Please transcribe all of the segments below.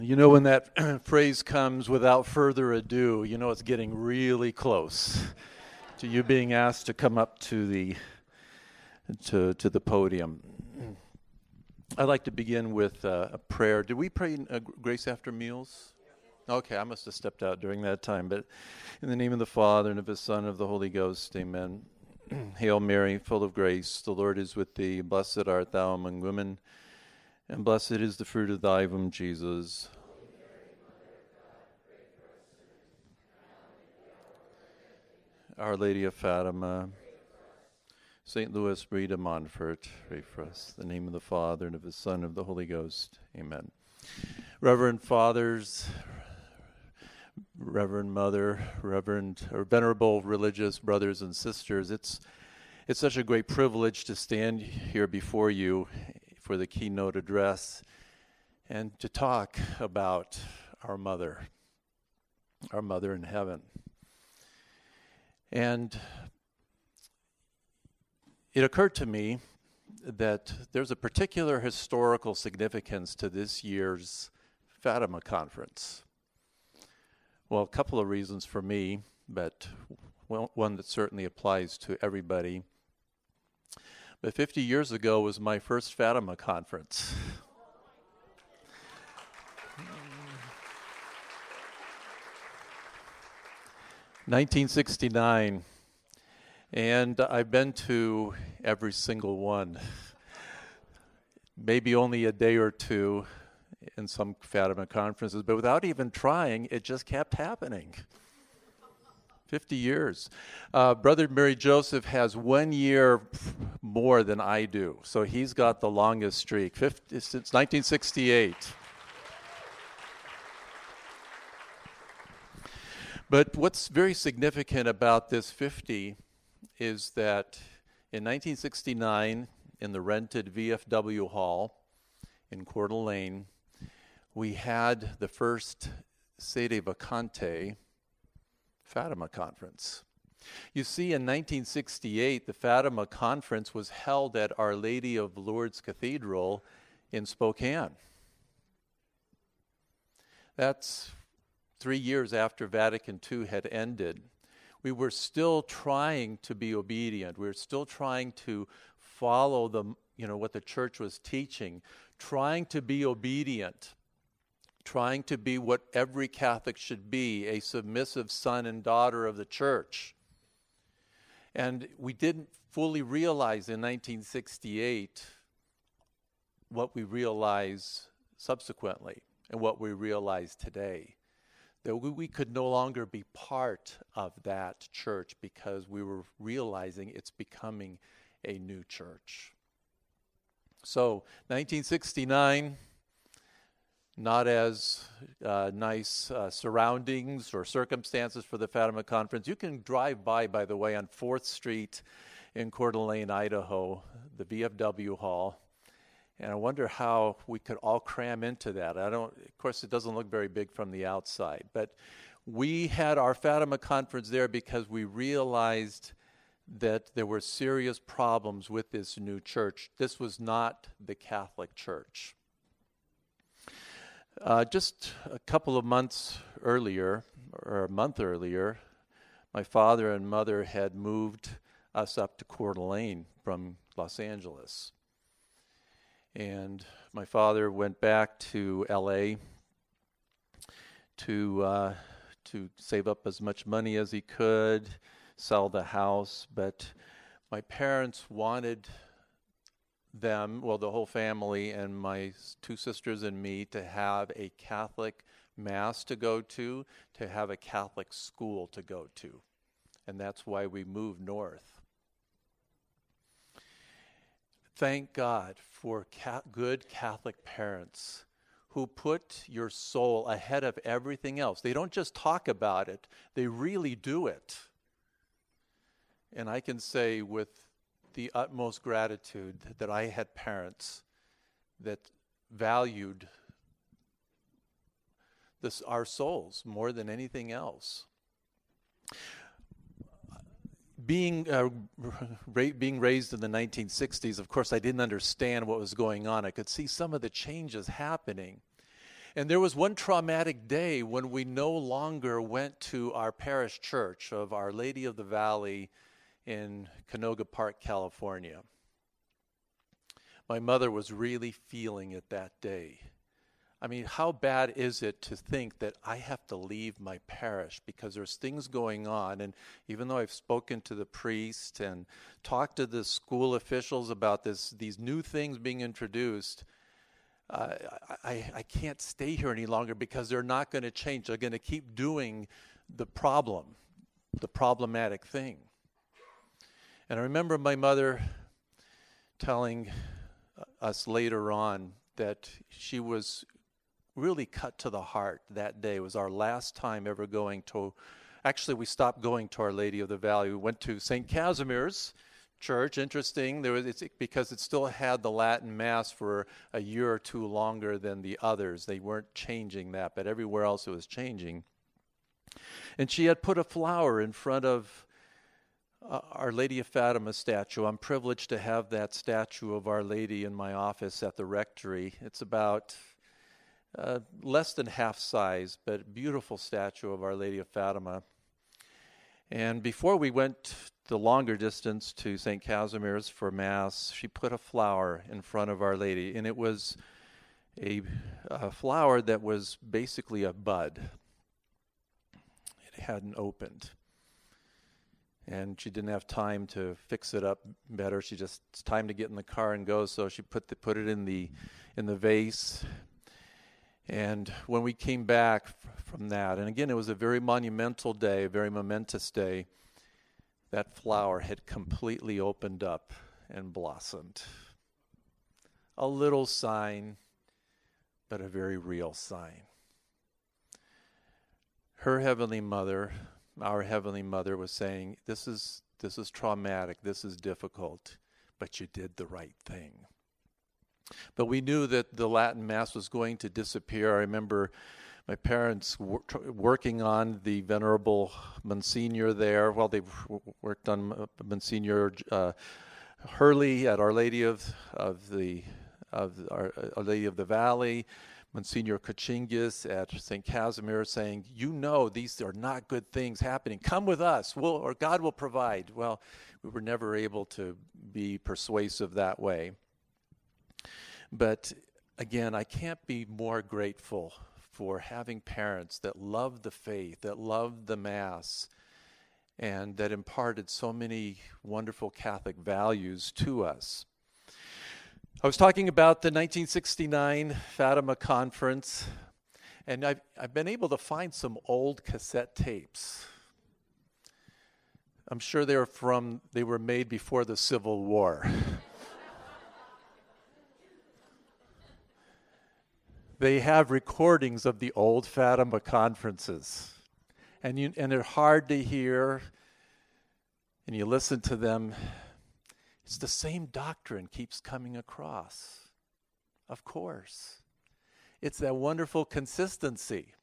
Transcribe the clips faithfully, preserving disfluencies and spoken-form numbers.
You know, when that phrase comes, without further ado, you know it's getting really close to you being asked to come up to the to to the podium. I'd like to begin with uh, a prayer. Did we pray uh, grace after meals? Okay, I must have stepped out during that time. But in the name of the Father, and of the Son, and of the Holy Ghost, amen. Hail Mary, full of grace, the Lord is with thee. Blessed art thou among women, and blessed is the fruit of thy womb, Jesus. Our Lady of Fatima, Saint Louis Marie de Montfort, pray for us. In the name of the Father, and of the Son, and of the Holy Ghost, amen. Reverend Fathers, Reverend Mother, Reverend or Venerable religious brothers and sisters, it's it's such a great privilege to stand here before you for the keynote address and to talk about our mother, our mother in heaven. And it occurred to me that there's a particular historical significance to this year's Fatima Conference. Well, a couple of reasons for me, but one that certainly applies to everybody. But fifty years ago was my first Fatima Conference. nineteen sixty-nine, and I've been to every single one. Maybe only a day or two in some Fatima conferences, but without even trying, it just kept happening. fifty years. Uh, Brother Mary Joseph has one year more than I do, so he's got the longest streak, fifty, since nineteen sixty-eight. But what's very significant about this fifty is that in nineteen sixty-nine, in the rented V F W hall in Coeur d'Alene, we had the first Sede Vacante Fatima Conference. You see, in nineteen sixty-eight, the Fatima Conference was held at Our Lady of Lourdes Cathedral in Spokane. That's three years after Vatican Two had ended. We were still trying to be obedient. We were still trying to follow the, you know, what the church was teaching, trying to be obedient, trying to be what every Catholic should be, a submissive son and daughter of the church. And we didn't fully realize in nineteen sixty-eight what we realize subsequently and what we realize today. That we could no longer be part of that church because we were realizing it's becoming a new church. So, nineteen sixty-nine, not as uh, nice uh, surroundings or circumstances for the Fatima Conference. You can drive by, by the way, on fourth Street in Coeur d'Alene, Idaho, the V F W hall. And I wonder how we could all cram into that. I don't, of course, it doesn't look very big from the outside, but we had our Fatima Conference there because we realized that there were serious problems with this new church. This was not the Catholic Church. Uh, just a couple of months earlier, or a month earlier, my father and mother had moved us up to Coeur d'Alene from Los Angeles. And my father went back to L A to uh, to save up as much money as he could, sell the house. But my parents wanted them, well, the whole family and my two sisters and me, to have a Catholic mass to go to, to have a Catholic school to go to. And that's why we moved north. Thank God for ca- good Catholic parents who put your soul ahead of everything else. They don't just talk about it, they really do it. And I can say with the utmost gratitude that I had parents that valued this, our souls more than anything else. Being uh, ra- being raised in the nineteen sixties, of course, I didn't understand what was going on. I could see some of the changes happening. And there was one traumatic day when we no longer went to our parish church of Our Lady of the Valley in Canoga Park, California. My mother was really feeling it that day. I mean, how bad is it to think that I have to leave my parish because there's things going on? And even though I've spoken to the priest and talked to the school officials about this, these new things being introduced, uh, I, I can't stay here any longer because they're not going to change. They're going to keep doing the problem, the problematic thing. And I remember my mother telling us later on that she was really cut to the heart that day. It was our last time ever going to, actually we stopped going to Our Lady of the Valley. We went to Saint Casimir's Church. Interesting, there was, it's because it still had the Latin Mass for a year or two longer than the others. They weren't changing that, but everywhere else it was changing. And she had put a flower in front of uh, Our Lady of Fatima statue. I'm privileged to have that statue of Our Lady in my office at the rectory. It's about Uh, less than half size, but beautiful statue of Our Lady of Fatima. And before we went the longer distance to Saint Casimir's for Mass, she put a flower in front of Our Lady, and it was a, a flower that was basically a bud. It hadn't opened. And she didn't have time to fix it up better. She just, it's time to get in the car and go, so she put the, put it in the in the vase. And when we came back f- from that, and again, it was a very monumental day, a very momentous day, that flower had completely opened up and blossomed. A little sign, but a very real sign. Her Heavenly Mother, our Heavenly Mother, was saying, this is this is traumatic, this is difficult, but you did the right thing. But we knew that the Latin Mass was going to disappear. I remember my parents wor- working on the Venerable Monsignor there. Well, they w- worked on uh, Monsignor uh, Hurley at Our Lady of of the of Our, Our Lady of the Valley, Monsignor Cochingis at Saint Casimir, saying, "You know, these are not good things happening. Come with us. We'll, or God will provide." Well, we were never able to be persuasive that way. But again, I can't be more grateful for having parents that loved the faith, that loved the Mass, and that imparted so many wonderful Catholic values to us. I was talking about the nineteen sixty-nine Fatima Conference, and I've, I've been able to find some old cassette tapes. I'm sure they were from, they were made before the Civil War. They have recordings of the old Fatima conferences, and you, and they're hard to hear, and you listen to them. It's the same doctrine keeps coming across. Of course. It's that wonderful consistency.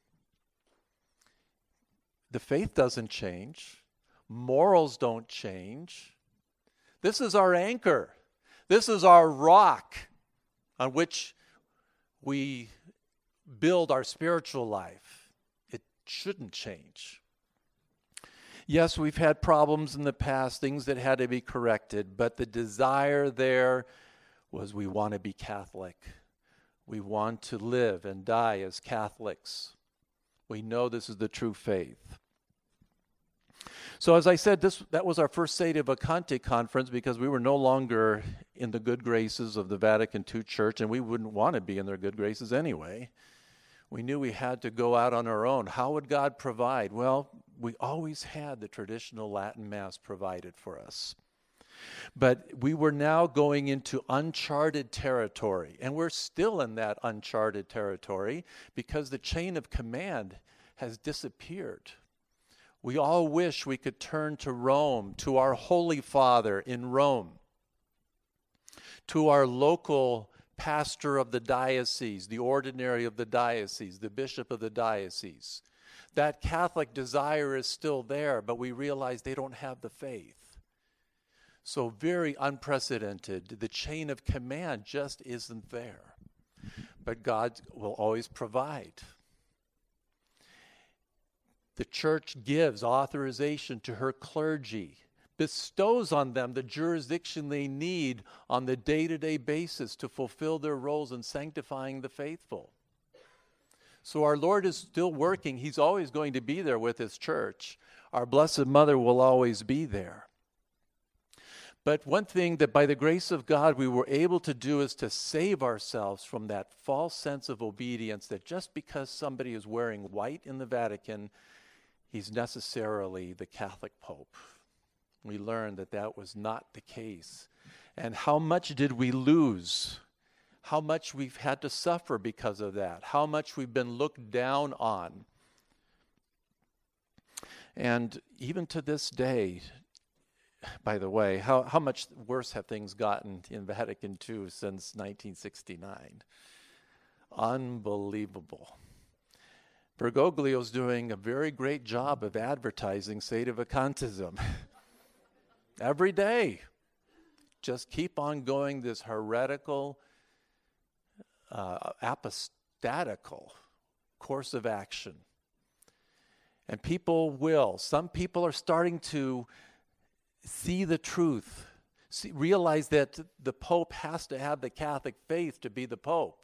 The faith doesn't change. Morals don't change. This is our anchor. This is our rock on which we build our spiritual life. It shouldn't change. Yes, we've had problems in the past, things that had to be corrected, but the desire there was we want to be Catholic. We want to live and die as Catholics. We know this is the true faith. So as I said, this that was our first Sede Vacante conference because we were no longer in the good graces of the Vatican Two Church, and we wouldn't want to be in their good graces anyway. We knew we had to go out on our own. How would God provide? Well, we always had the traditional Latin Mass provided for us. But we were now going into uncharted territory, and we're still in that uncharted territory because the chain of command has disappeared. We all wish we could turn to Rome, to our Holy Father in Rome, to our local pastor of the diocese, the ordinary of the diocese, the bishop of the diocese. That Catholic desire is still there, but we realize they don't have the faith. So very unprecedented. The chain of command just isn't there. but God will always provide. The church gives authorization to her clergy, bestows on them the jurisdiction they need on the day-to-day basis to fulfill their roles in sanctifying the faithful. So our Lord is still working. He's always going to be there with his church. Our Blessed Mother will always be there. But one thing that by the grace of God we were able to do is to save ourselves from that false sense of obedience that just because somebody is wearing white in the Vatican, he's necessarily the Catholic Pope. We learned that that was not the case. And how much did we lose? How much we've had to suffer because of that? How much we've been looked down on? And even to this day, by the way, how, how much worse have things gotten in Vatican two since nineteen sixty-nine? Unbelievable. Bergoglio's doing a very great job of advertising sedevacantism. Every day. Just keep on going this heretical, uh, apostatical course of action. And people will. Some people are starting to see the truth, see, realize that the Pope has to have the Catholic faith to be the Pope.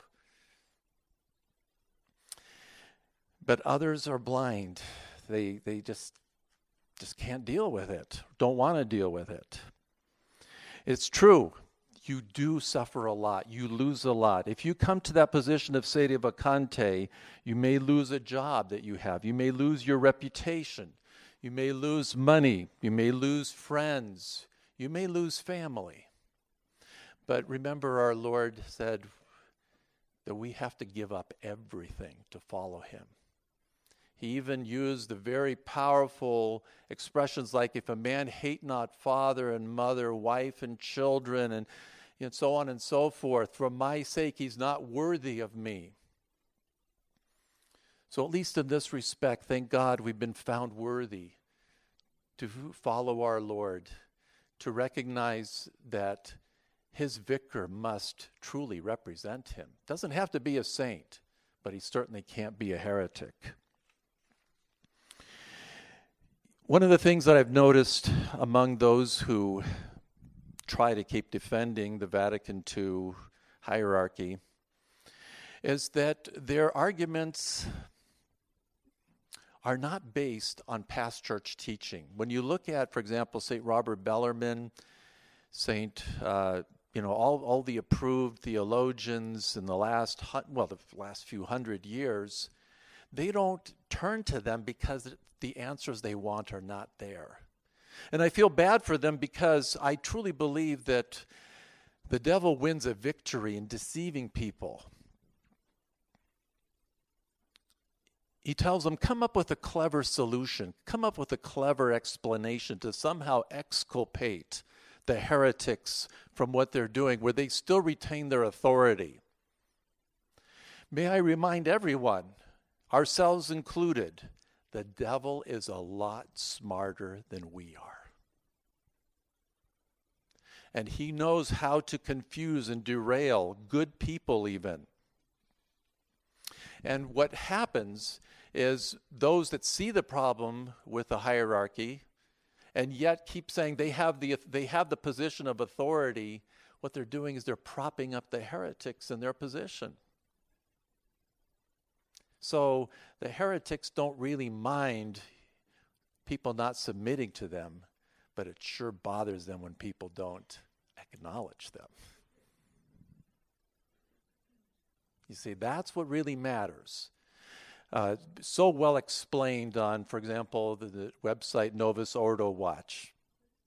But others are blind. They they just just can't deal with it, don't want to deal with it. It's true. You do suffer a lot. You lose a lot. If you come to that position of sede vacante, you may lose a job that you have. You may lose your reputation. You may lose money. You may lose friends. You may lose family. But remember, our Lord said that we have to give up everything to follow him. He even used the very powerful expressions like, if a man hate not father and mother, wife and children, and, and so on and so forth, for my sake he's not worthy of me. So at least in this respect, thank God we've been found worthy to follow our Lord, to recognize that his vicar must truly represent him. Doesn't have to be a saint, but he certainly can't be a heretic. One of the things that I've noticed among those who try to keep defending the Vatican two hierarchy is that their arguments are not based on past church teaching. When you look at, for example, Saint Robert Bellarmine, Saint, uh, you know, all, all the approved theologians in the last, well, the last few hundred years, they don't turn to them because the answers they want are not there. And I feel bad for them because I truly believe that the devil wins a victory in deceiving people. He tells them, come up with a clever solution, come up with a clever explanation to somehow exculpate the heretics from what they're doing, where they still retain their authority. May I remind everyone, ourselves included, the devil is a lot smarter than we are. And he knows how to confuse and derail good people even. And what happens is those that see the problem with the hierarchy and yet keep saying they have the they have the position of authority, what they're doing is they're propping up the heretics in their position. So the heretics don't really mind people not submitting to them, but it sure bothers them when people don't acknowledge them. You see, that's what really matters. Uh, so well explained on, for example, the, the website Novus Ordo Watch.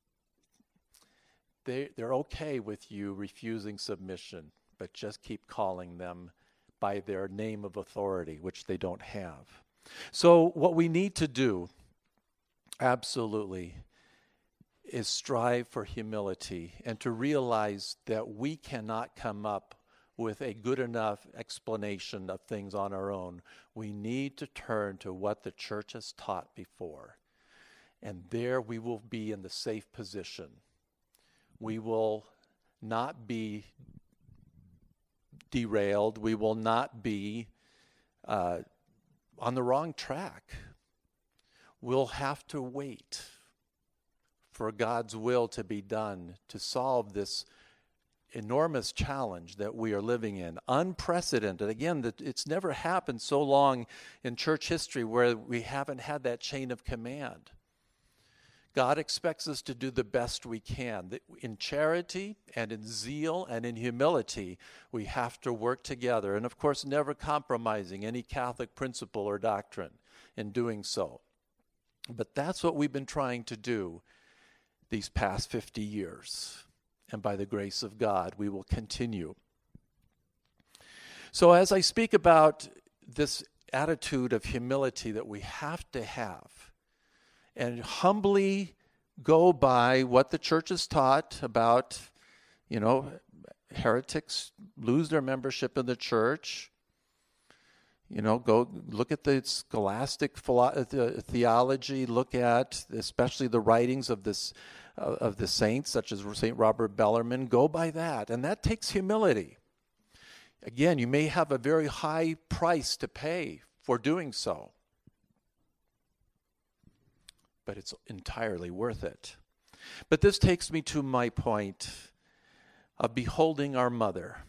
They, they're okay with you refusing submission, but just keep calling them by their name of authority, which they don't have. So what we need to do, absolutely, is strive for humility and to realize that we cannot come up with a good enough explanation of things on our own. We need to turn to what the church has taught before. And there we will be in the safe position. We will not be derailed. We will not be uh, on the wrong track. We'll have to wait for God's will to be done to solve this enormous challenge that we are living in. Unprecedented. Again, that it's never happened so long in church history where we haven't had that chain of command. God expects us to do the best we can. In charity and in zeal and in humility, we have to work together. And of course, never compromising any Catholic principle or doctrine in doing so. But that's what we've been trying to do these past fifty years. And by the grace of God, we will continue. So as I speak about this attitude of humility that we have to have, and humbly go by what the church has taught about, you know, heretics lose their membership in the church. You know, go look at the scholastic philo- theology, look at especially the writings of this uh, of the saints, such as Saint Robert Bellarmine. Go by that, and that takes humility. Again, you may have a very high price to pay for doing so, but it's entirely worth it. But this takes me to my point of beholding our mother.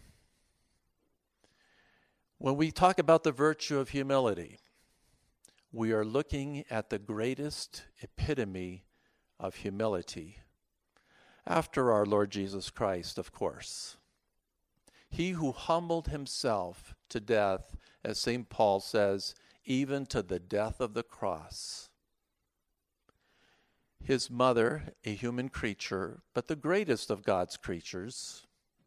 When we talk about the virtue of humility, we are looking at the greatest epitome of humility after our Lord Jesus Christ, of course. He who humbled himself to death, as Saint Paul says, even to the death of the cross. His mother, a human creature, but the greatest of God's creatures,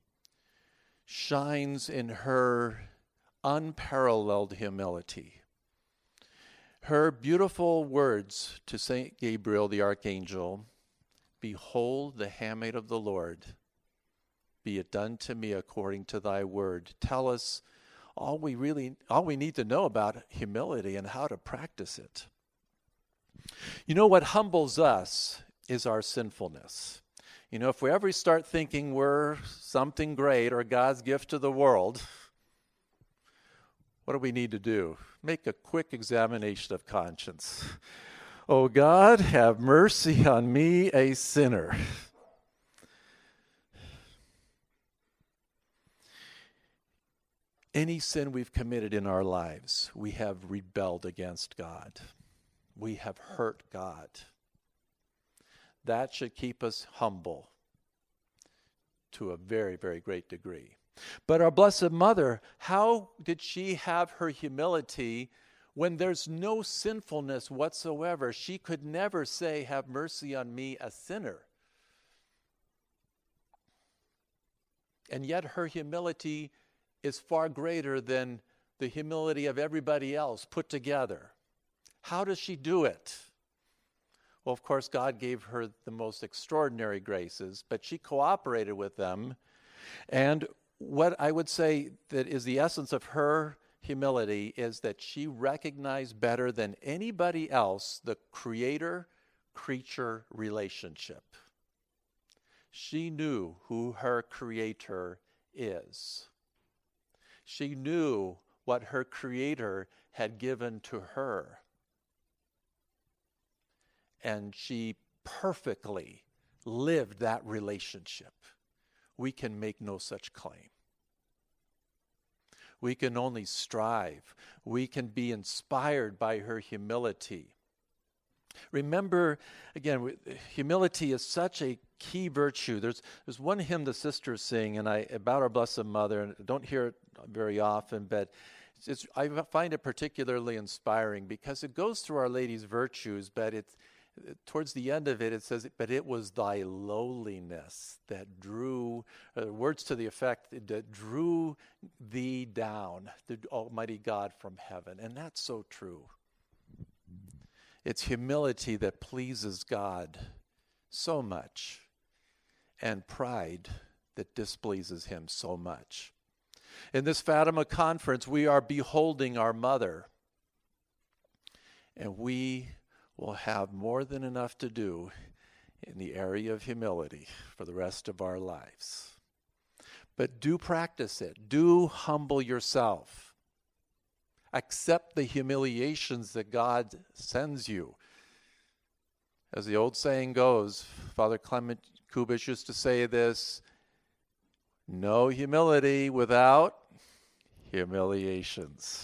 shines in her unparalleled humility. Her beautiful words to Saint Gabriel the Archangel, "Behold the handmaid of the Lord, be it done to me according to thy word," tell us all we really, all we need to know about humility and how to practice it. You know, what humbles us is our sinfulness. You know, if we ever start thinking we're something great or God's gift to the world, what do we need to do? Make a quick examination of conscience. Oh God, have mercy on me, a sinner. Any sin we've committed in our lives, we have rebelled against God. We have hurt God. That should keep us humble to a very, very great degree. But our Blessed Mother, how did she have her humility when there's no sinfulness whatsoever? She could never say, "Have mercy on me, a sinner." And yet her humility is far greater than the humility of everybody else put together. How does she do it? Well, of course, God gave her the most extraordinary graces, but she cooperated with them. And what I would say that is the essence of her humility is that she recognized better than anybody else the creator-creature relationship. She knew who her creator is. She knew what her creator had given to her. And she perfectly lived that relationship. We can make no such claim. We can only strive. We can be inspired by her humility. Remember, again, humility is such a key virtue. There's there's one hymn the sisters sing, and I about our Blessed Mother, and I don't hear it very often, but it's, it's, I find it particularly inspiring because it goes through Our Lady's virtues, but it's towards the end of it, it says, "But it was thy lowliness that drew," uh, words to the effect, that drew thee down, the Almighty God from heaven. And that's so true. It's humility that pleases God so much, and pride that displeases him so much. In this Fatima conference, we are beholding our mother, and we will have more than enough to do in the area of humility for the rest of our lives. But do practice it. Do humble yourself. Accept the humiliations that God sends you. As the old saying goes, Father Clement Kubish used to say this, no humility without humiliations.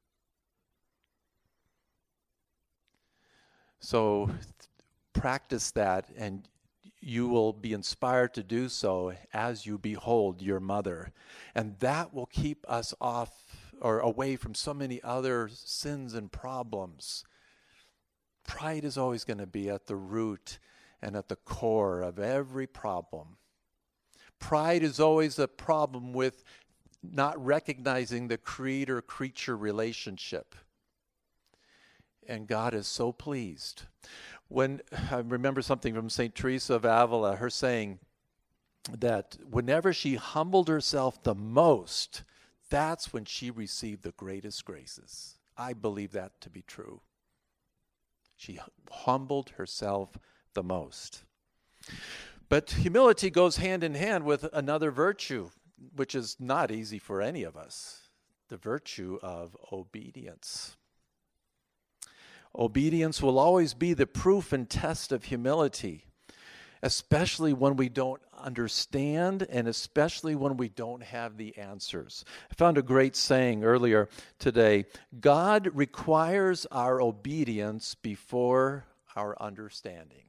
So practice that, and you will be inspired to do so as you behold your mother. And that will keep us off or away from so many other sins and problems. Pride is always going to be at the root and at the core of every problem. Pride is always a problem with not recognizing the creator-creature relationship. And God is so pleased. When I remember something from Saint Teresa of Avila, her saying that whenever she humbled herself the most, that's when she received the greatest graces. I believe that to be true. She humbled herself the most. But humility goes hand in hand with another virtue, which is not easy for any of us, the virtue of obedience. Obedience will always be the proof and test of humility, especially when we don't understand and especially when we don't have the answers. I found a great saying earlier today. God requires our obedience before our understanding.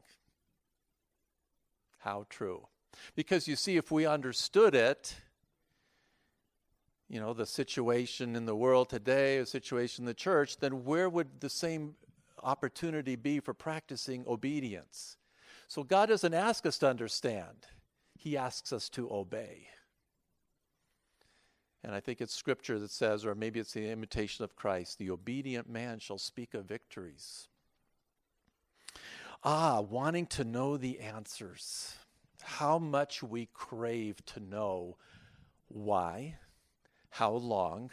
How true. Because you see, if we understood it, you know, the situation in the world today, the situation in the church, then where would the same opportunity be for practicing obedience? So God doesn't ask us to understand. He asks us to obey. And I think it's scripture that says, or maybe it's the imitation of Christ, the obedient man shall speak of victories. Ah, wanting to know the answers. How much we crave to know why, how long,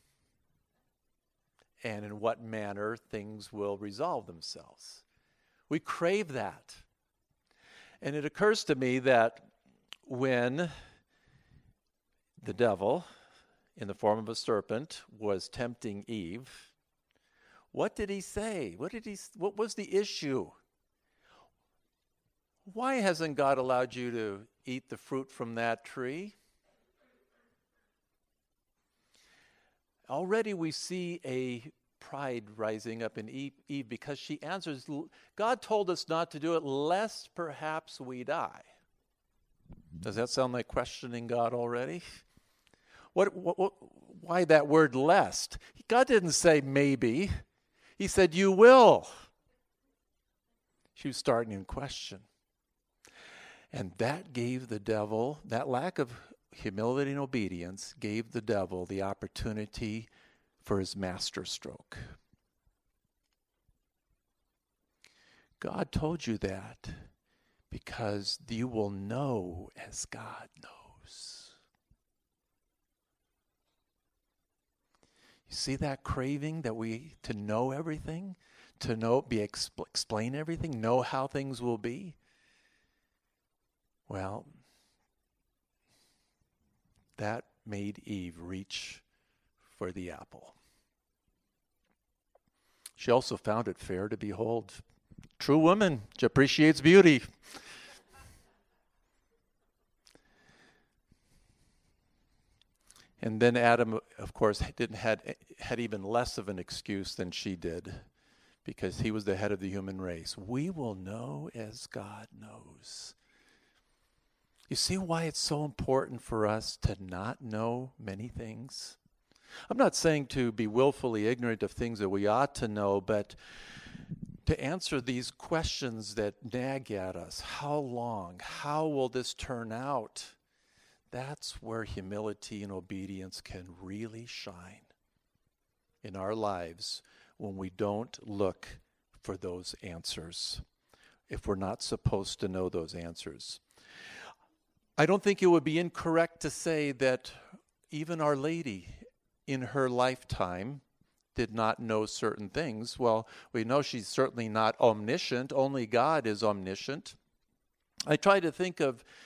and in what manner things will resolve themselves. We crave that. And it occurs to me that when the devil, in the form of a serpent, was tempting Eve, what did he say? What did he? What was the issue? Why hasn't God allowed you to eat the fruit from that tree? Already we see a pride rising up in Eve, Eve because she answers, God told us not to do it lest perhaps we die. Does that sound like questioning God already? What, what, what, why that word lest? God didn't say maybe. He said you will. She was starting in question. And that gave the devil, that lack of humility and obedience gave the devil the opportunity for his master stroke. God told you that because you will know as God knows. You see that craving that we, to know everything, to know, be expl- explain everything, know how things will be? Well, that made Eve reach for the apple. She also found it fair to behold. True woman, she appreciates beauty. And then Adam, of course, didn't had had even less of an excuse than she did, because he was the head of the human race. We will know as God knows. You see why it's so important for us to not know many things? I'm not saying to be willfully ignorant of things that we ought to know, but to answer these questions that nag at us. How long? How will this turn out? That's where humility and obedience can really shine in our lives when we don't look for those answers, if we're not supposed to know those answers. I don't think it would be incorrect to say that even Our Lady in her lifetime did not know certain things. Well, we know she's certainly not omniscient. Only God is omniscient. I try to think of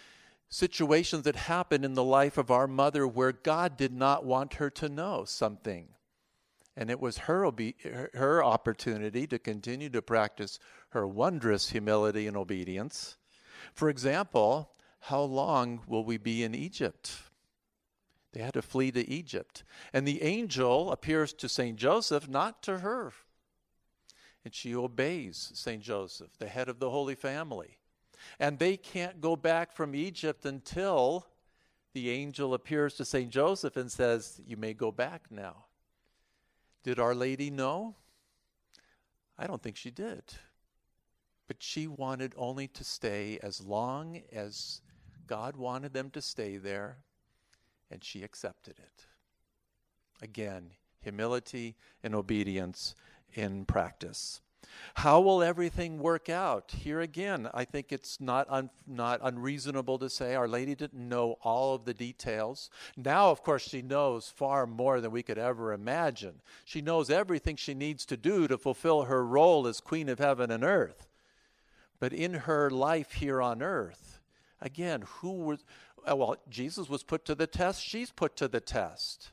situations that happened in the life of our mother where God did not want her to know something. And it was her obe- her opportunity to continue to practice her wondrous humility and obedience. For example, how long will we be in Egypt? They had to flee to Egypt. And the angel appears to Saint Joseph, not to her. And she obeys Saint Joseph, the head of the Holy Family. And they can't go back from Egypt until the angel appears to Saint Joseph and says, you may go back now. Did Our Lady know? I don't think she did. But she wanted only to stay as long as God wanted them to stay there, and she accepted it. Again, humility and obedience in practice. How will everything work out? Here again, I think it's not un, not unreasonable to say Our Lady didn't know all of the details. Now, of course, she knows far more than we could ever imagine. She knows everything she needs to do to fulfill her role as Queen of Heaven and Earth. But in her life here on earth, again, who was, well, Jesus was put to the test. She's put to the test.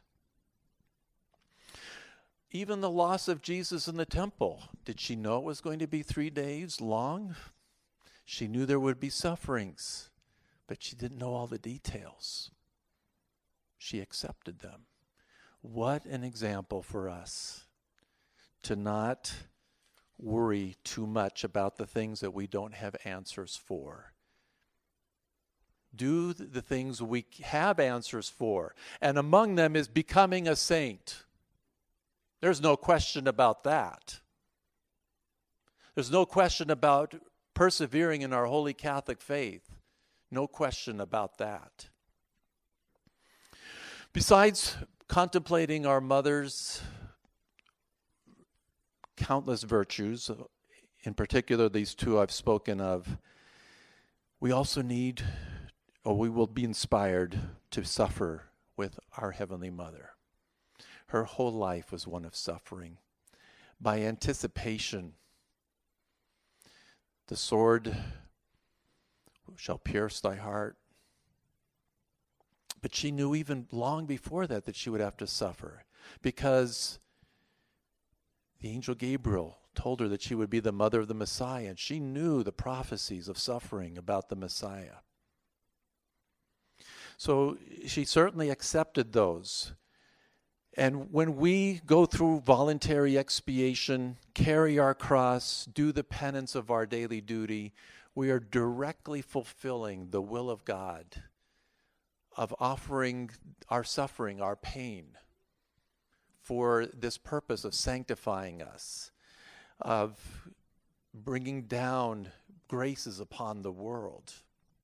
Even the loss of Jesus in the temple. Did she know it was going to be three days long? She knew there would be sufferings, but she didn't know all the details. She accepted them. What an example for us to not worry too much about the things that we don't have answers for. Do the things we have answers for, and among them is becoming a saint. There's no question about that. There's no question about persevering in our holy Catholic faith. No question about that. Besides contemplating our mother's countless virtues, in particular these two I've spoken of, we also need, or we will be inspired to suffer with our Heavenly Mother. Her whole life was one of suffering. By anticipation, the sword shall pierce thy heart. But she knew even long before that that she would have to suffer, because the angel Gabriel told her that she would be the mother of the Messiah, and she knew the prophecies of suffering about the Messiah. So she certainly accepted those. And when we go through voluntary expiation, carry our cross, do the penance of our daily duty, we are directly fulfilling the will of God of offering our suffering, our pain, for this purpose of sanctifying us, of bringing down graces upon the world.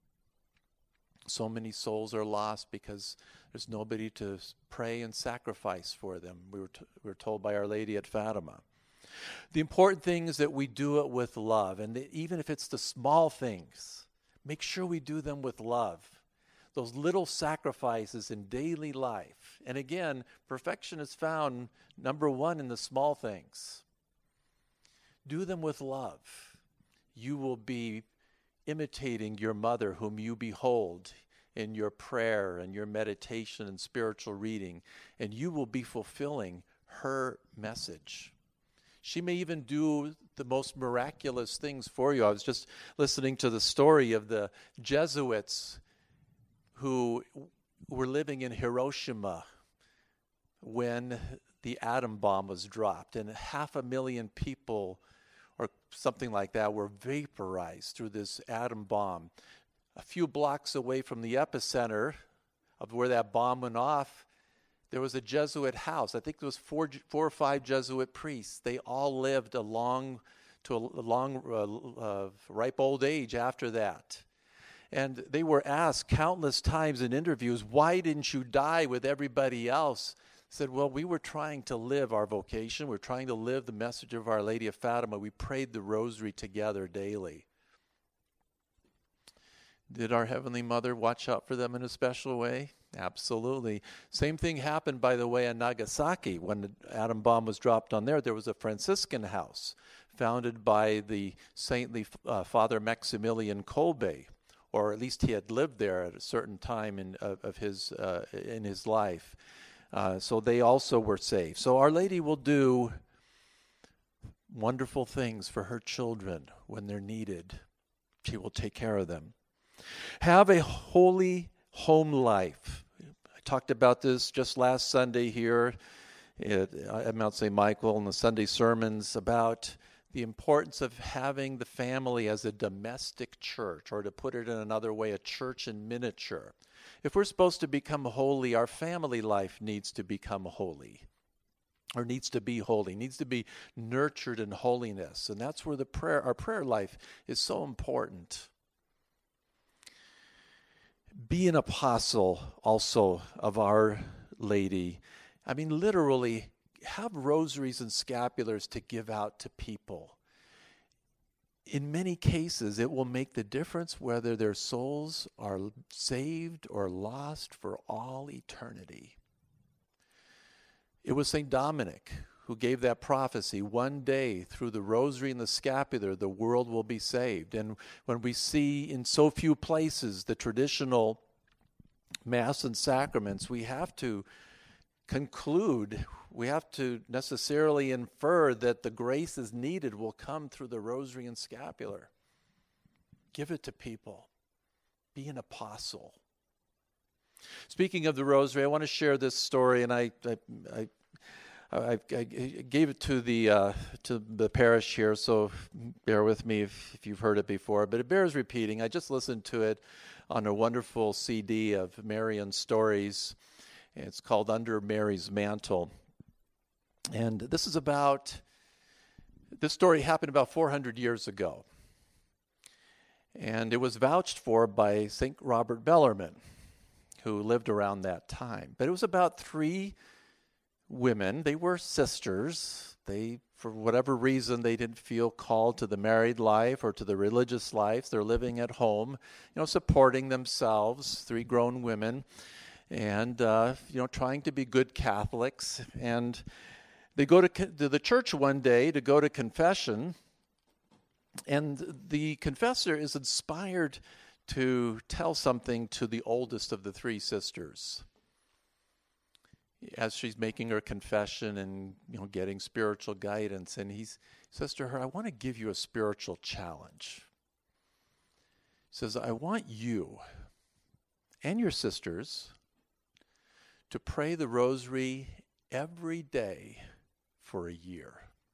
So many souls are lost because there's nobody to pray and sacrifice for them. We were, t- we were told by Our Lady at Fatima. The important thing is that we do it with love. And the, even if it's the small things, make sure we do them with love. Those little sacrifices in daily life. And again, perfection is found, number one, in the small things. Do them with love. You will be imitating your mother whom you behold in your prayer and your meditation and spiritual reading, and you will be fulfilling her message. She may even do the most miraculous things for you. I was just listening to the story of the Jesuits who were living in Hiroshima when the atom bomb was dropped, and half a million people or something like that were vaporized through this atom bomb. A few blocks away from the epicenter of where that bomb went off, there was a Jesuit house. I think there was four, four or five Jesuit priests. They all lived a long, to a long, uh, uh, ripe old age after that. And they were asked countless times in interviews, why didn't you die with everybody else? Said, well, we were trying to live our vocation. We were trying to live the message of Our Lady of Fatima. We prayed the rosary together daily. Did our Heavenly Mother watch out for them in a special way? Absolutely. Same thing happened, by the way, in Nagasaki. When the atom bomb was dropped on there, there was a Franciscan house founded by the saintly uh, Father Maximilian Kolbe, or at least he had lived there at a certain time in of, of his uh, in his life. Uh, so they also were saved. So Our Lady will do wonderful things for her children when they're needed. She will take care of them. Have a holy home life. I talked about this just last Sunday here at, at Mount Saint Michael in the Sunday sermons about the importance of having the family as a domestic church, or to put it in another way, a church in miniature. If we're supposed to become holy, our family life needs to become holy, or needs to be holy, needs to be nurtured in holiness. And that's where the prayer, our prayer life is so important. Be an apostle also of Our Lady. I mean, literally, have rosaries and scapulars to give out to people. In many cases, it will make the difference whether their souls are saved or lost for all eternity. It was Saint Dominic who gave that prophecy. One day, through the rosary and the scapular, the world will be saved. And when we see in so few places the traditional Mass and sacraments, we have to conclude, we have to necessarily infer that the graces needed will come through the rosary and scapular. Give it to people. Be an apostle. Speaking of the rosary, I want to share this story, and I I, I, I, I gave it to the uh, to the parish here, so bear with me if, if you've heard it before, but it bears repeating. I just listened to it on a wonderful C D of Marian stories. It's called Under Mary's Mantle. And this is about, this story happened about four hundred years ago. And it was vouched for by Saint Robert Bellarmine, who lived around that time. But it was about three women. They were sisters. They, for whatever reason, they didn't feel called to the married life or to the religious life. They're living at home, you know, supporting themselves, three grown women, and, uh, you know, trying to be good Catholics. And they go to, to the church one day to go to confession, and the confessor is inspired to tell something to the oldest of the three sisters as she's making her confession and, you know, getting spiritual guidance. And he's, he says to her, I want to give you a spiritual challenge. He says, I want you and your sisters to pray the rosary every day for a year.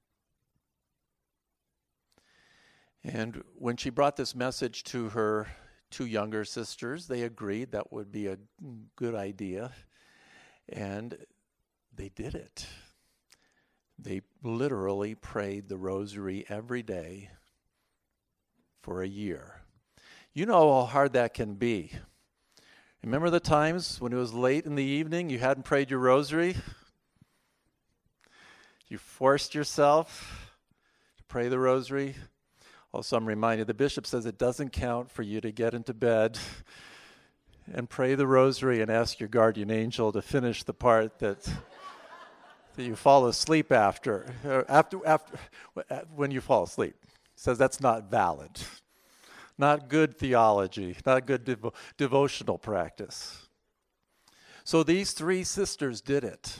And when she brought this message to her two younger sisters, they agreed that would be a good idea. And they did it. They literally prayed the rosary every day for a year. You know how hard that can be. Remember the times when it was late in the evening, you hadn't prayed your rosary? You forced yourself to pray the rosary? Also, I'm reminded, the bishop says it doesn't count for you to get into bed and pray the rosary and ask your guardian angel to finish the part that, that you fall asleep after, after, after, when you fall asleep. He says that's not valid. Not good theology, not good devo- devotional practice. So these three sisters did it.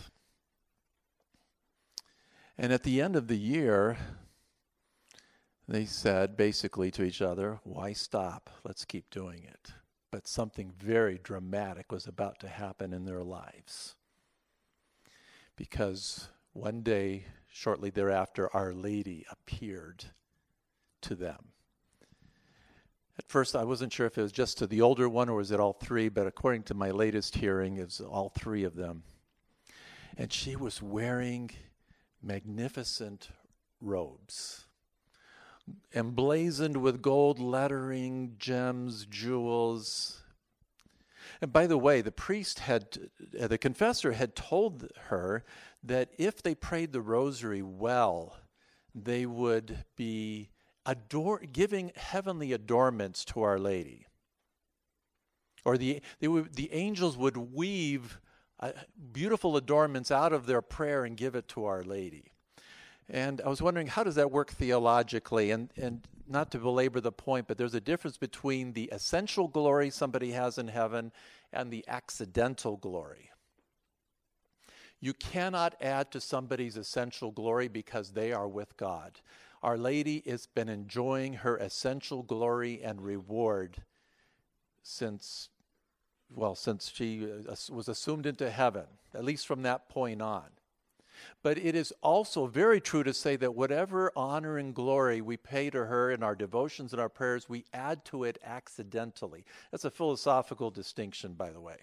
And at the end of the year, they said basically to each other, why stop? Let's keep doing it. But something very dramatic was about to happen in their lives. Because one day, shortly thereafter, Our Lady appeared to them. At first, I wasn't sure if it was just to the older one or was it all three, but according to my latest hearing, it was all three of them. And she was wearing magnificent robes, emblazoned with gold lettering, gems, jewels. And by the way, the priest had, uh, the confessor had told her that if they prayed the rosary well, they would be adore, giving heavenly adornments to Our Lady. Or the, they would, the angels would weave uh, beautiful adornments out of their prayer and give it to Our Lady. And I was wondering, how does that work theologically? And, and not to belabor the point, but there's a difference between the essential glory somebody has in heaven and the accidental glory. You cannot add to somebody's essential glory because they are with God. Our Lady has been enjoying her essential glory and reward since, well, since she was assumed into heaven, at least from that point on. But it is also very true to say that whatever honor and glory we pay to her in our devotions and our prayers, we add to it accidentally. That's a philosophical distinction, by the way.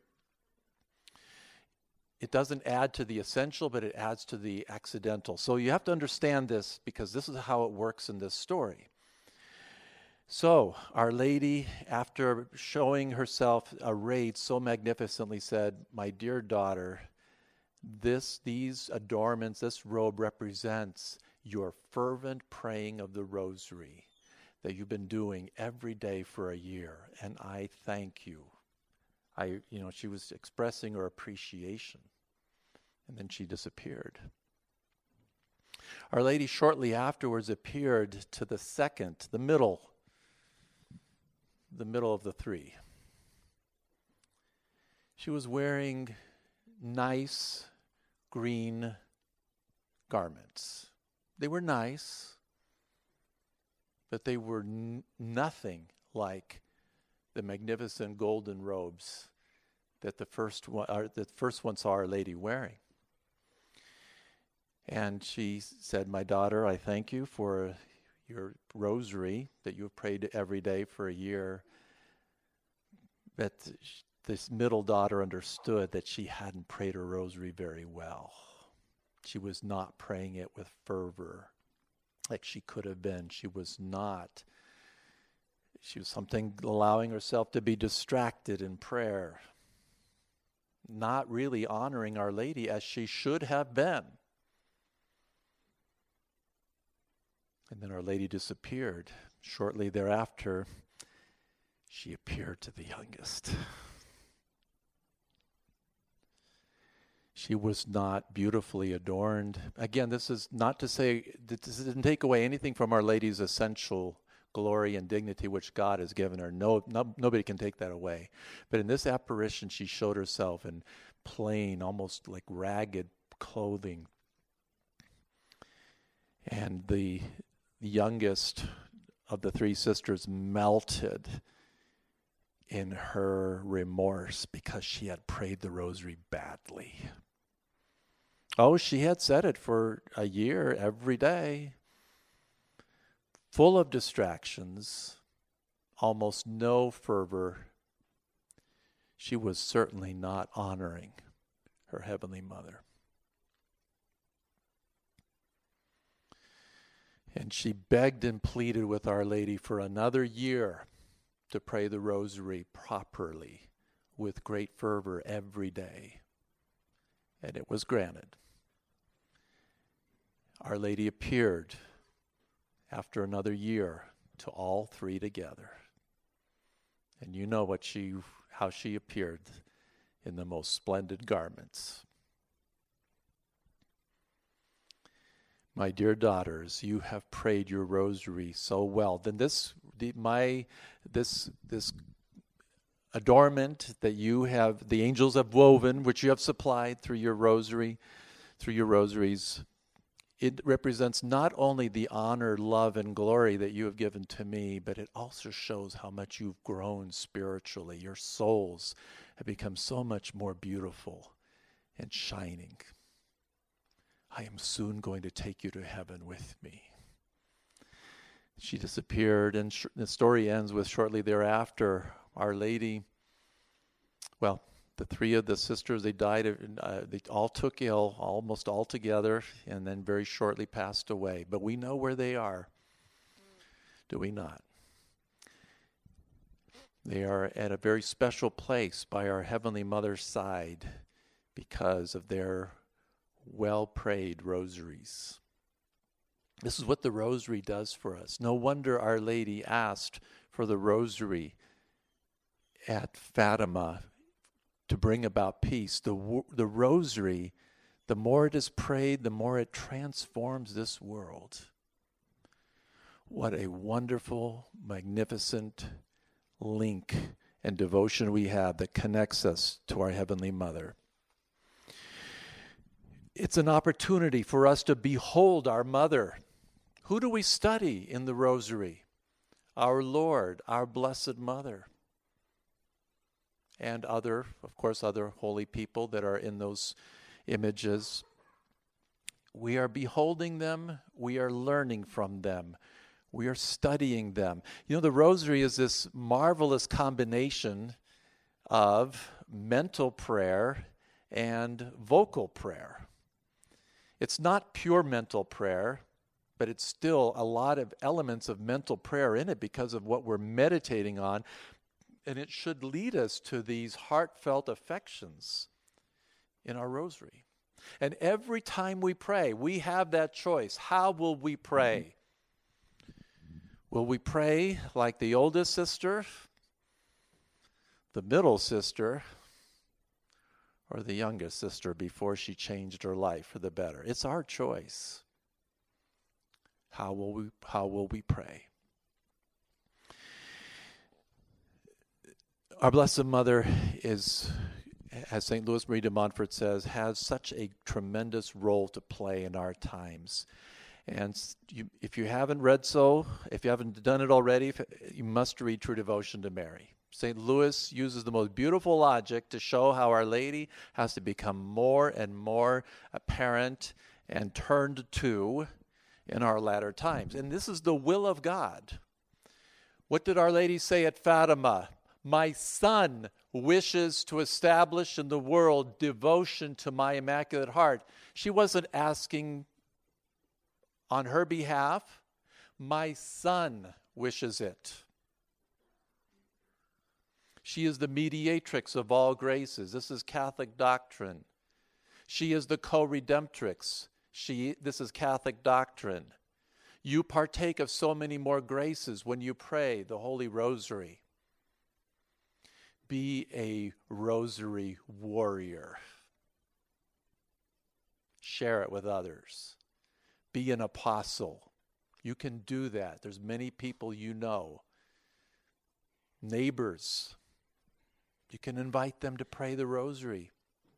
It doesn't add to the essential, but it adds to the accidental. So you have to understand this because this is how it works in this story. So Our Lady, after showing herself arrayed so magnificently, said, "My dear daughter, this, these adornments, this robe represents your fervent praying of the rosary that you've been doing every day for a year, and I thank you." I, you know, she was expressing her appreciation, and then she disappeared. Our Lady shortly afterwards appeared to the second, the middle, the middle of the three. She was wearing nice green garments. They were nice, but they were n- nothing like the magnificent golden robes that the first one, uh, the first one saw Our Lady wearing. And she said, "My daughter, I thank you for your rosary that you have prayed every day for a year." But this middle daughter understood that she hadn't prayed her rosary very well. She was not praying it with fervor like she could have been. She was not. She was something allowing herself to be distracted in prayer, not really honoring Our Lady as she should have been. And then Our Lady disappeared. Shortly thereafter, she appeared to the youngest. She was not beautifully adorned. Again, this is not to say, this didn't take away anything from Our Lady's essential glory and dignity which God has given her. No, no, nobody can take that away. But in this apparition, she showed herself in plain, almost like ragged clothing. And the youngest of the three sisters melted in her remorse because she had prayed the rosary badly. Oh, she had said it for a year every day, full of distractions, almost no fervor. She was certainly not honoring her Heavenly Mother. And she begged and pleaded with Our Lady for another year to pray the rosary properly with great fervor every day. And it was granted. Our Lady appeared after another year to all three together. And you know what she, how she appeared in the most splendid garments. My dear daughters, you have prayed your rosary so well. Then this, the, my, this, this adornment that you have, the angels have woven, which you have supplied through your rosary, through your rosaries, it represents not only the honor, love, and glory that you have given to me, but it also shows how much you've grown spiritually. Your souls have become so much more beautiful and shining. I am soon going to take you to heaven with me. She disappeared, and sh- the story ends with shortly thereafter, Our Lady, well, the three of the sisters, they died, uh, they all took ill, almost all together, and then very shortly passed away. But we know where they are, do we not? They are at a very special place by our Heavenly Mother's side because of their well-prayed rosaries. This is what the rosary does for us. No wonder Our Lady asked for the rosary at Fatima to bring about peace. The, the rosary, the more it is prayed, the more it transforms this world. What a wonderful, magnificent link and devotion we have that connects us to our Heavenly Mother. It's an opportunity for us to behold our Mother. Who do we study in the Rosary? Our Lord, our Blessed Mother. And other, of course, other holy people that are in those images. We are beholding them. We are learning from them. We are studying them. You know, the Rosary is this marvelous combination of mental prayer and vocal prayer. It's not pure mental prayer, but it's still a lot of elements of mental prayer in it because of what we're meditating on. And it should lead us to these heartfelt affections in our Rosary. And every time we pray, we have that choice. How will we pray? Will we pray like the oldest sister, the middle sister, or the youngest sister before she changed her life for the better? It's our choice. How will we, how will we pray? Our Blessed Mother is, as Saint Louis Marie de Montfort says, has such a tremendous role to play in our times. And you, if you haven't read so, if you haven't done it already, you must read True Devotion to Mary. Saint Louis uses the most beautiful logic to show how Our Lady has to become more and more apparent and turned to in our latter times. And this is the will of God. What did Our Lady say at Fatima? My Son wishes to establish in the world devotion to my Immaculate Heart. She wasn't asking on her behalf. My Son wishes it. She is the mediatrix of all graces. This is Catholic doctrine. She is the co-redemptrix. She, this is Catholic doctrine. You partake of so many more graces when you pray the Holy Rosary. Be a rosary warrior. Share it with others. Be an apostle. You can do that. There's many people you know. Neighbors. You can invite them to pray the rosary.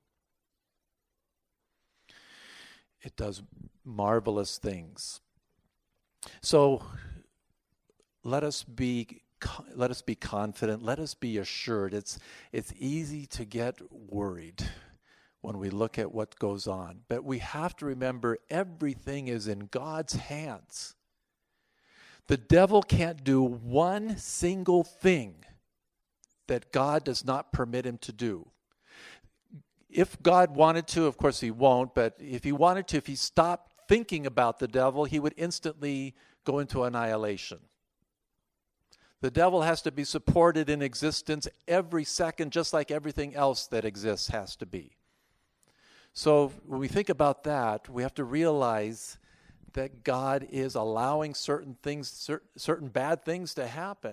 It does marvelous things. So let us be let us be confident. Let us be assured. It's it's easy to get worried when we look at what goes on, but we have to remember everything is in God's hands. The devil can't do one single thing that God does not permit him to do. If God wanted to, of course he won't, but if he wanted to, if he stopped thinking about the devil, he would instantly go into annihilation. The devil has to be supported in existence every second, just like everything else that exists has to be. So when we think about that, we have to realize that God is allowing certain things, cer- certain bad things to happen.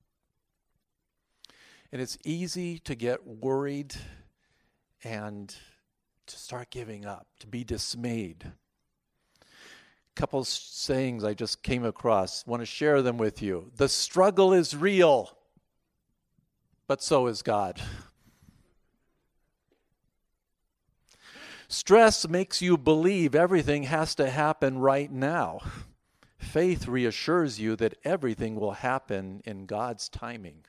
And it's easy to get worried and to start giving up, to be dismayed. A couple sayings I just came across, want to share them with you. The struggle is real, but so is God. Stress makes you believe everything has to happen right now. Faith reassures you that everything will happen in God's timing.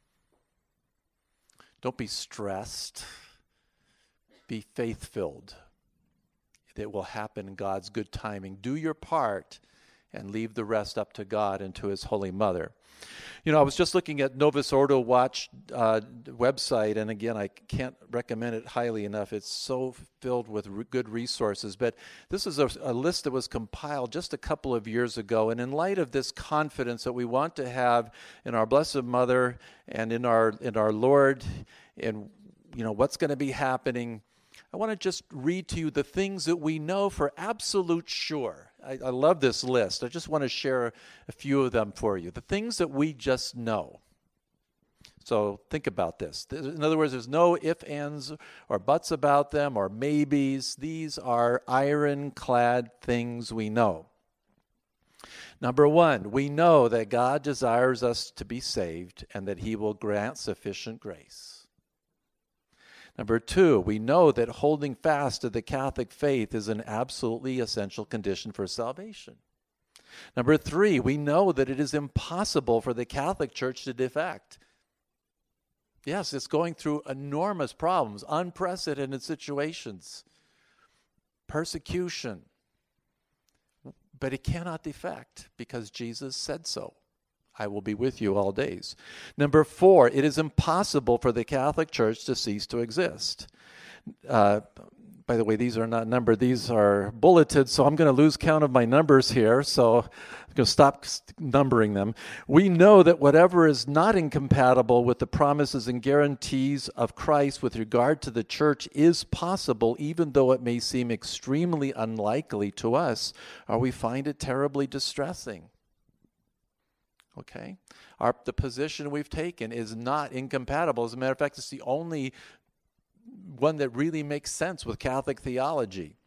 Don't be stressed. Be faith-filled. It will happen in God's good timing. Do your part and leave the rest up to God and to His Holy Mother. You know, I was just looking at Novus Ordo Watch uh, website, and again, I can't recommend it highly enough. It's so filled with re- good resources. But this is a, a list that was compiled just a couple of years ago, and in light of this confidence that we want to have in our Blessed Mother and in our in our Lord, and you know what's going to be happening, I want to just read to you the things that we know for absolute sure. I, I love this list. I just want to share a few of them for you. The things that we just know. So think about this. In other words, there's no ifs, ands, or buts about them, or maybes. These are ironclad things we know. Number one, we know that God desires us to be saved and that he will grant sufficient grace. Number two, we know that holding fast to the Catholic faith is an absolutely essential condition for salvation. Number three, we know that it is impossible for the Catholic Church to defect. Yes, it's going through enormous problems, unprecedented situations, persecution. But it cannot defect because Jesus said so. I will be with you all days. Number four, it is impossible for the Catholic Church to cease to exist. Uh, by the way, these are not numbered. These are bulleted, so I'm going to lose count of my numbers here, so I'm going to stop numbering them. We know that whatever is not incompatible with the promises and guarantees of Christ with regard to the church is possible, even though it may seem extremely unlikely to us, or we find it terribly distressing. Okay? Our, the position we've taken is not incompatible. As a matter of fact, it's the only one that really makes sense with Catholic theology.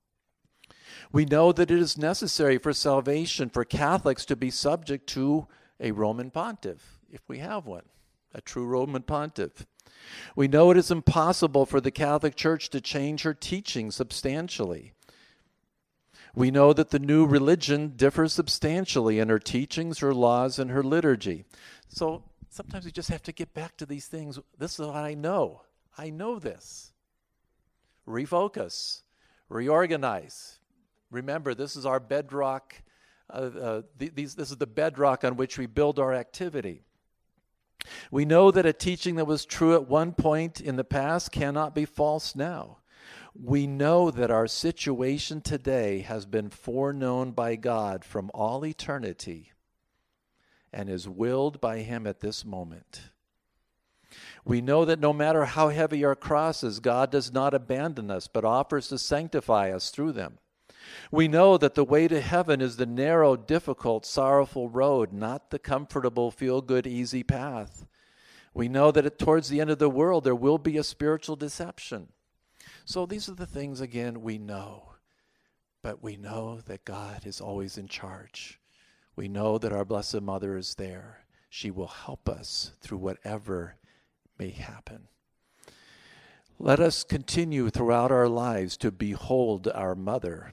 We know that it is necessary for salvation for Catholics to be subject to a Roman pontiff, if we have one, a true Roman pontiff. We know it is impossible for the Catholic Church to change her teaching substantially. We know that the new religion differs substantially in her teachings, her laws, and her liturgy. So sometimes we just have to get back to these things. This is what I know. I know this. Refocus. Reorganize. Remember, this is our bedrock. Uh, uh, th- these, this is the bedrock on which we build our activity. We know that a teaching that was true at one point in the past cannot be false now. We know that our situation today has been foreknown by God from all eternity and is willed by him at this moment. We know that no matter how heavy our crosses, God does not abandon us, but offers to sanctify us through them. We know that the way to heaven is the narrow, difficult, sorrowful road, not the comfortable, feel-good, easy path. We know that at, towards the end of the world, there will be a spiritual deception. So these are the things, again, we know. But we know that God is always in charge. We know that our Blessed Mother is there. She will help us through whatever may happen. Let us continue throughout our lives to behold our Mother.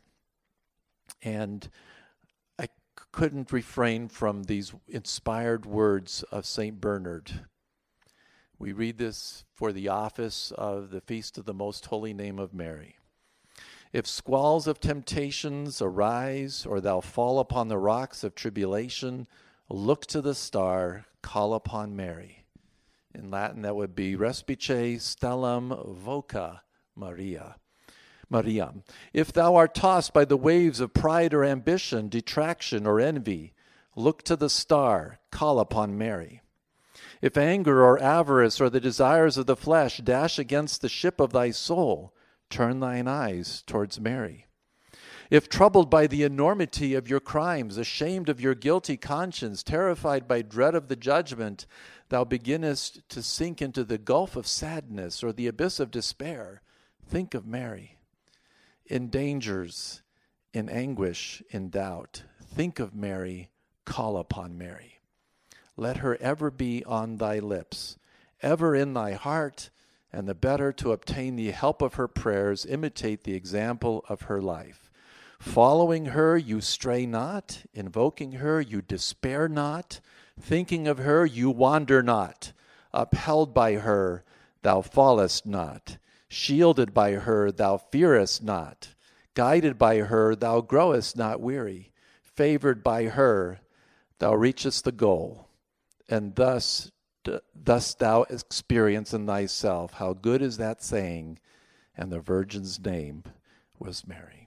And I couldn't refrain from these inspired words of Saint Bernard. We read this for the office of the Feast of the Most Holy Name of Mary. If squalls of temptations arise, or thou fall upon the rocks of tribulation, look to the star, call upon Mary. In Latin, that would be Respice stellam voca Maria. Mariam. If thou art tossed by the waves of pride or ambition, detraction or envy, look to the star, call upon Mary. If anger or avarice or the desires of the flesh dash against the ship of thy soul, turn thine eyes towards Mary. If troubled by the enormity of your crimes, ashamed of your guilty conscience, terrified by dread of the judgment, thou beginnest to sink into the gulf of sadness or the abyss of despair, think of Mary. In dangers, in anguish, in doubt, think of Mary, call upon Mary. Let her ever be on thy lips, ever in thy heart, and the better to obtain the help of her prayers, imitate the example of her life. Following her, you stray not. Invoking her, you despair not. Thinking of her, you wander not. Upheld by her, thou fallest not. Shielded by her, thou fearest not. Guided by her, thou growest not weary. Favored by her, thou reachest the goal. And thus, thus thou experience in thyself how good is that saying, and the Virgin's name was Mary.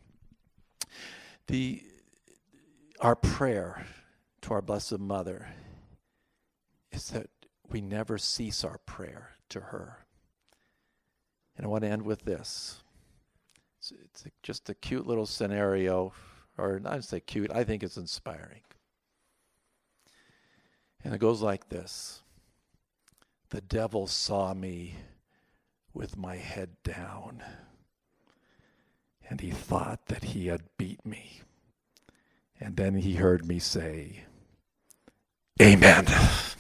The, our prayer to our Blessed Mother is that we never cease our prayer to her. And I want to end with this. It's, it's just a cute little scenario, or not to say cute, I think it's inspiring. And it goes like this. The devil saw me with my head down, and he thought that he had beat me. And then he heard me say, Amen.